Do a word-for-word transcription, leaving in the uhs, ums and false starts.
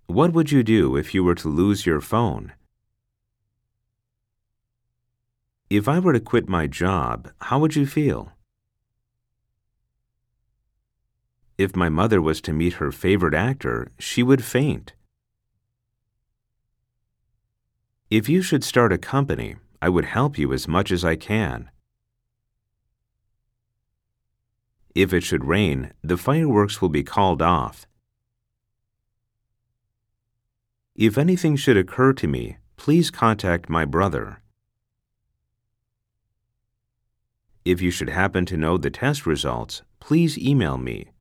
What would you do if you were to lose your phone? If I were to quit my job, how would you feel? If my mother was to meet her favorite actor, she would faint. If you should start a company, I would help you as much as I can. If it should rain, the fireworks will be called off. If anything should occur to me, please contact my brother. If you should happen to know the test results, please email me.